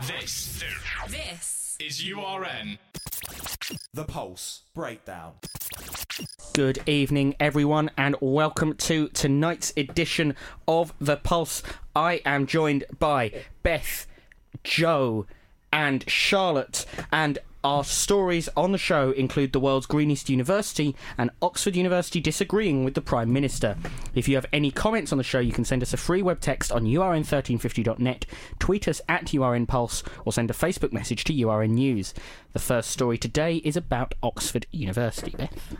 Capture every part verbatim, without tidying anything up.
This, This is U R N. The Pulse Breakdown. Good evening, everyone, and welcome to tonight's edition of The Pulse. I am joined by Beth, Joe, and Charlotte, and our stories on the show include the world's greenest university and Oxford University disagreeing with the Prime Minister. If you have any comments on the show, you can send us a free web text on U R N thirteen fifty dot net, tweet us at U R N Pulse, or send a Facebook message to U R N News. The first story today is about Oxford University. Beth?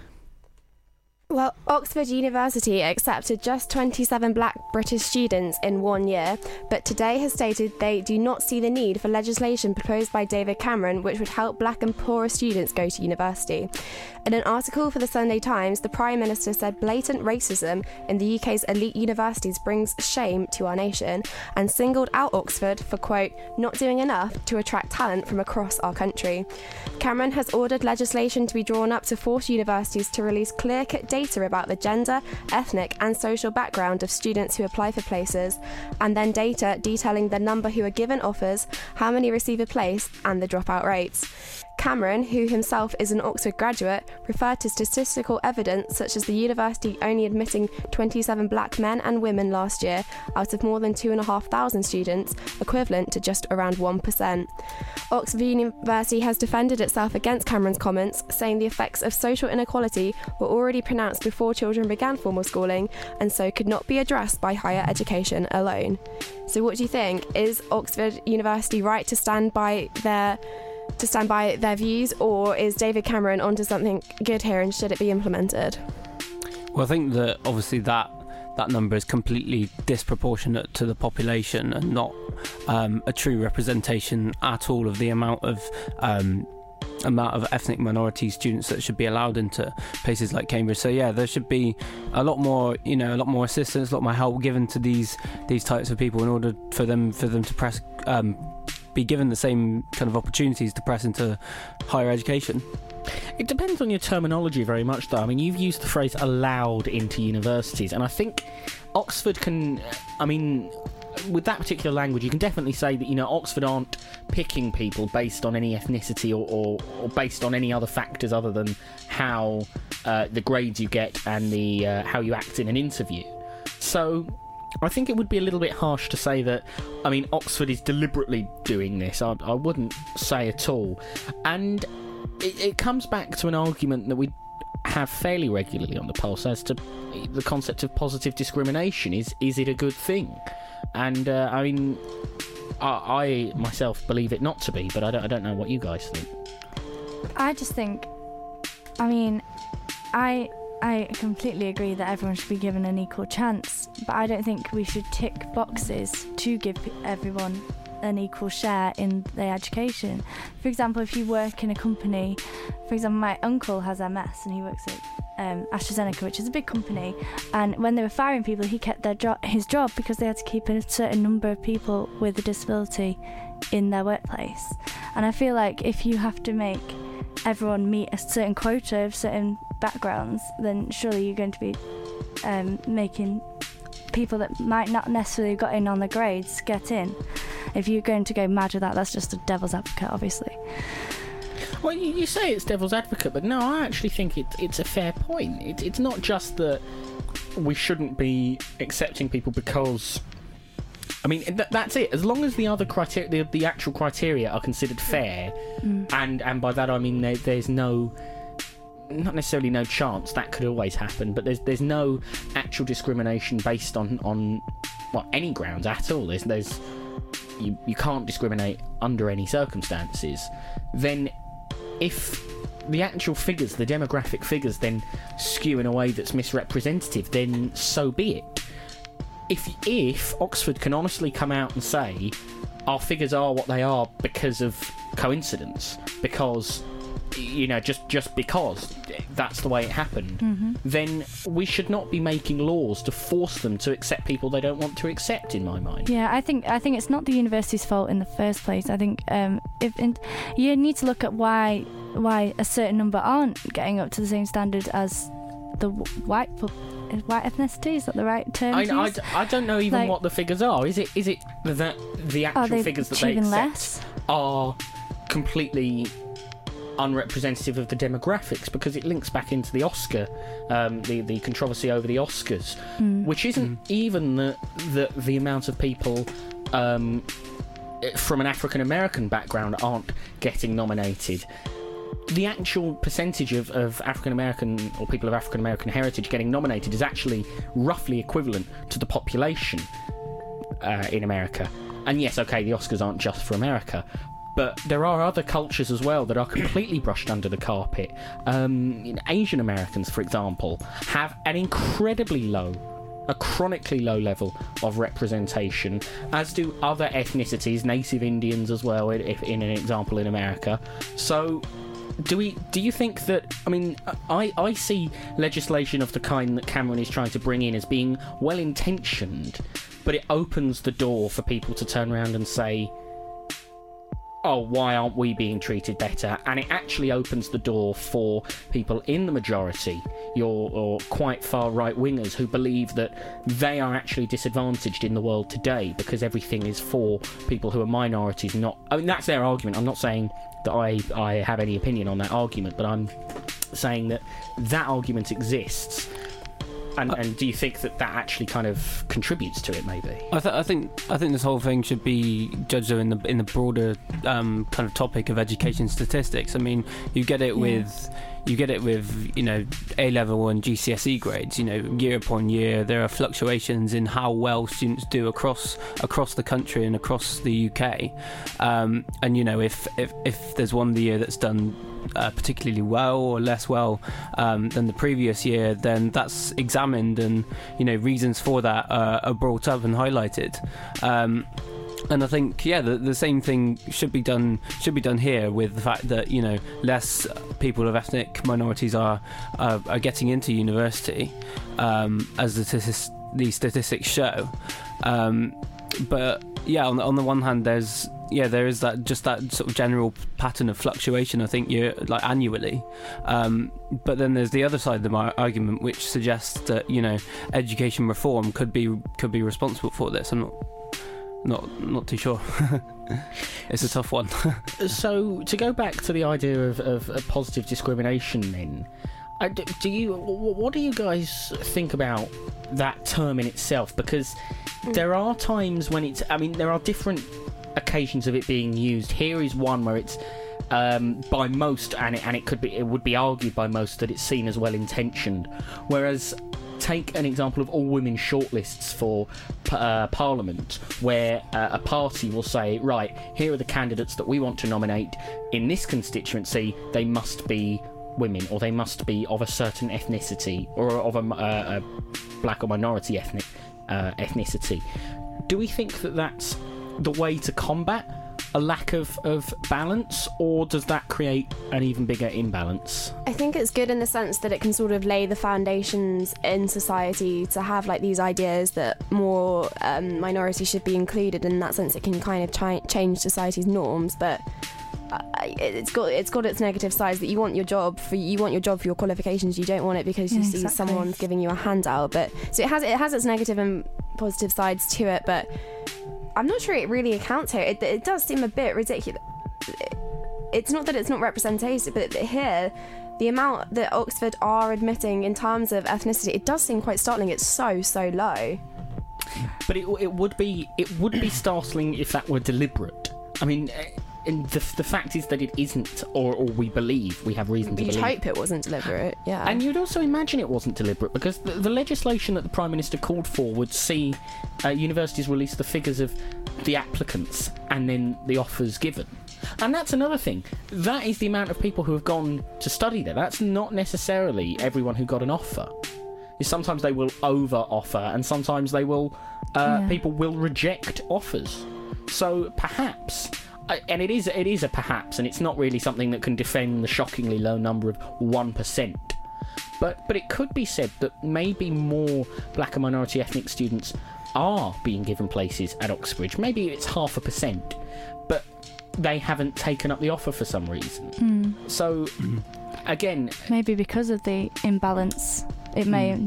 Well, Oxford University accepted just twenty-seven black British students in one year, but today has stated they do not see the need for legislation proposed by David Cameron which would help black and poorer students go to university. In an article for the Sunday Times, the Prime Minister said blatant racism in the U K's elite universities brings shame to our nation, and singled out Oxford for, quote, not doing enough to attract talent from across our country. Cameron has ordered legislation to be drawn up to force universities to release clear-cut data about the gender, ethnic and social background of students who apply for places, and then data detailing the number who are given offers, how many receive a place, and the dropout rates. Cameron, who himself is an Oxford graduate, referred to statistical evidence such as the university only admitting twenty-seven black men and women last year out of more than two thousand five hundred students, equivalent to just around one percent. Oxford University has defended itself against Cameron's comments, saying the effects of social inequality were already pronounced before children began formal schooling, and so could not be addressed by higher education alone. So what do you think? Is Oxford University right to stand by their to stand by their views, or is David Cameron onto something good here and should it be implemented? Well, I think that obviously that that number is completely disproportionate to the population and not um, a true representation at all of the amount of um, amount of ethnic minority students that should be allowed into places like Cambridge. So yeah, there should be a lot more, you know, a lot more assistance, a lot more help given to these these types of people in order for them for them to press. Um, be given the same kind of opportunities to press into higher education. It depends on your terminology very much, though. I mean, you've used the phrase allowed into universities, and I think Oxford can, I mean, with that particular language, you can definitely say that, you know, Oxford aren't picking people based on any ethnicity or, or, or based on any other factors other than how uh, the grades you get and the uh, how you act in an interview. So I think it would be a little bit harsh to say that, I mean, Oxford is deliberately doing this. I, I wouldn't say at all. And it, it comes back to an argument that we have fairly regularly on the Pulse as to the concept of positive discrimination. Is is it a good thing? And, uh, I mean, I, I myself believe it not to be, but I don't, I don't know what you guys think. I just think, I mean, I... I completely agree that everyone should be given an equal chance, but I don't think we should tick boxes to give everyone an equal share in their education. For example, if you work in a company, for example, my uncle has M S and he works at um, AstraZeneca, which is a big company, and when they were firing people, he kept their jo- his job because they had to keep a certain number of people with a disability in their workplace. And I feel like if you have to make everyone meet a certain quota of certain backgrounds, then surely you're going to be um, making people that might not necessarily have got in on the grades get in. If you're going to go mad with that, that's just a devil's advocate, obviously. Well, you, you say it's devil's advocate, but no, I actually think it, it's a fair point. It, it's not just that we shouldn't be accepting people because, I mean, th- that's it. As long as the other criteria, the, the actual criteria are considered fair, mm. and and by that I mean there, there's no, not necessarily no chance, that could always happen, but there's there's no actual discrimination based on on well any grounds at all. There's there's you you can't discriminate under any circumstances. Then, if the actual figures, the demographic figures, then skew in a way that's misrepresentative, then so be it. If if Oxford can honestly come out and say our figures are what they are because of coincidence, because, you know, just, just because that's the way it happened, mm-hmm. then we should not be making laws to force them to accept people they don't want to accept, in my mind. Yeah, I think I think it's not the university's fault in the first place. I think um, if in, you need to look at why why a certain number aren't getting up to the same standard as the white white ethnicity. Is that the right term? I, I, I don't know even like, what the figures are. Is it is it that the actual are they figures that they achieving accept less? are completely unrepresentative of the demographics, because it links back into the Oscar, um, the the controversy over the Oscars, Mm. which isn't Mm. even the, the the amount of people um, from an African American background aren't getting nominated. The actual percentage of, of African American or people of African American heritage getting nominated is actually roughly equivalent to the population uh, in America. And yes, okay, the Oscars aren't just for America, but there are other cultures as well that are completely brushed under the carpet. Um, Asian Americans, for example, have an incredibly low, a chronically low level of representation, as do other ethnicities, native Indians as well, if in an example in America. So do we do you think that, I mean, I, I see legislation of the kind that Cameron is trying to bring in as being well intentioned, but it opens the door for people to turn around and say, oh, why aren't we being treated better? And it actually opens the door for people in the majority, your or quite far right wingers, who believe that they are actually disadvantaged in the world today because everything is for people who are minorities. Not, I mean, that's their argument. I'm not saying that I, I have any opinion on that argument, but I'm saying that that argument exists. And, and do you think that that actually kind of contributes to it? Maybe. I, th- I think I think this whole thing should be judged in the in the broader um, kind of topic of education statistics. I mean, you get it Yeah. with you get it with you know A level and G C S E grades. You know, year upon year, there are fluctuations in how well students do across across the country and across the U K. Um, and you know, if if if there's one year that's done Uh, particularly well or less well um, than the previous year, then that's examined, and you know reasons for that uh, are brought up and highlighted. Um, and I think yeah, the, the same thing should be done should be done here, with the fact that you know less people of ethnic minorities are are, are getting into university, um, as the, statis- the statistics show. Um, but yeah, on the, on the one hand, there's yeah, there is that just that sort of general pattern of fluctuation. I think year like annually, um, but then there's the other side of the mar- argument, which suggests that you know education reform could be could be responsible for this. I'm not not not too sure. It's a tough one. So to go back to the idea of, of, of positive discrimination, then, I, do you what do you guys think about that term in itself? Because there are times when it's, I mean, there are different occasions of it being used. Here is one where it's um, by most, and it, and it could be, it would be argued by most that it's seen as well intentioned. Whereas, take an example of all women shortlists for uh, Parliament, where uh, a party will say, right, here are the candidates that we want to nominate in this constituency. They must be women, or they must be of a certain ethnicity, or of a, uh, a black or minority ethnic uh, ethnicity. Do we think that that's the way to combat a lack of, of balance, or does that create an even bigger imbalance? I think it's good in the sense that it can sort of lay the foundations in society to have like these ideas that more um, minorities should be included. In that sense, it can kind of ch- change society's norms, but uh, it's got it's got its negative sides, that you want your job for you want your job for your qualifications. You don't want it because you Yeah, see exactly. someone's giving you a handout. But so it has it has its negative and positive sides to it, but I'm not sure it really accounts here. It, it does seem a bit ridiculous. It's not that it's not represented, but here, the amount that Oxford are admitting in terms of ethnicity, it does seem quite startling. It's so, so low. But it, it would be it would be startling if that were deliberate. I mean, and the the fact is that it isn't, or, or we believe, we have reason to You'd believe. hope it wasn't deliberate, yeah. And you'd also imagine it wasn't deliberate, because the, the legislation that the Prime Minister called for would see uh, universities release the figures of the applicants and then the offers given. And that's another thing. That is the amount of people who have gone to study there. That's not necessarily everyone who got an offer. Sometimes they will over-offer, and sometimes they will. Uh, Yeah. People will reject offers. So perhaps, uh, and it is it is a perhaps, and it's not really something that can defend the shockingly low number of one percent. But but it could be said that maybe more black and minority ethnic students are being given places at Oxbridge. Maybe it's half a percent, but they haven't taken up the offer for some reason. Mm. So again, Maybe because of the imbalance, it may, Mm.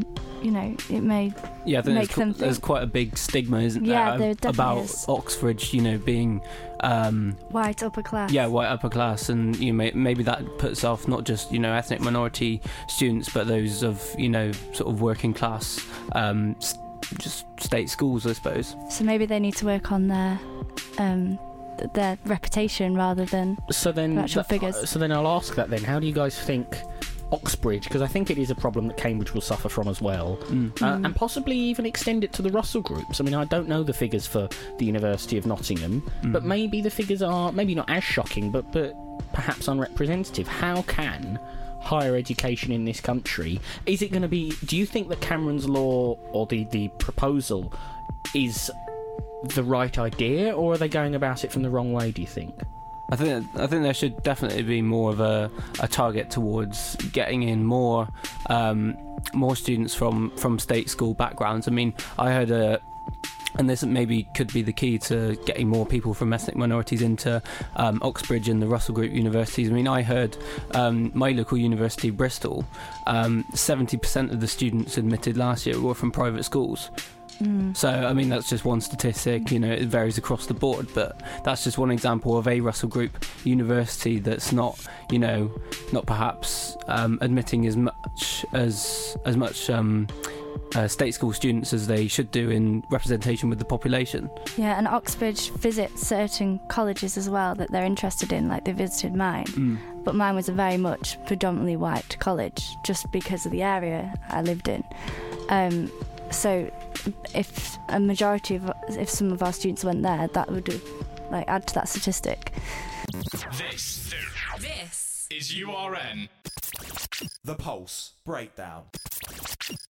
you know, it may Yeah, I think make there's, them qu- there's think- quite a big stigma, isn't Yeah, there, there definitely about is. Oxford, you know, being um, white upper class. yeah, white upper class, and you know, may, maybe that puts off not just, you know, ethnic minority students, but those of, you know, sort of working class, um, s- just state schools, I suppose. So maybe they need to work on their um, th- their reputation rather than So then, the actual th- figures. so then I'll ask that then. How do you guys think Oxbridge? Because I think it is a problem that Cambridge will suffer from as well, Mm. uh, Mm. and possibly even extend it to the Russell groups. I mean, I don't know the figures for the University of Nottingham, Mm. but maybe the figures are maybe not as shocking, but but perhaps unrepresentative. How can higher education in this country, is it going to be, do you think that Cameron's law or the the proposal is the right idea, or are they going about it from the wrong way, do you think? I think I think there should definitely be more of a, a target towards getting in more um, more students from, from state school backgrounds. I mean, I heard a, and this maybe could be the key to getting more people from ethnic minorities into um, Oxbridge and the Russell Group universities. I mean, I heard um, my local university, Bristol, um, seventy percent of the students admitted last year were from private schools. Mm. So, I mean, that's just one statistic, you know, it varies across the board, but that's just one example of a Russell Group university that's not, you know, not perhaps um, admitting as much as as much um, uh, state school students as they should do in representation with the population. Yeah, and Oxbridge visits certain colleges as well that they're interested in, like they visited mine. Mm. But mine was a very much predominantly white college, just because of the area I lived in. Um, so if a majority of, if some of our students went there, that would like add to that statistic. This, this is U R N. The Pulse Breakdown.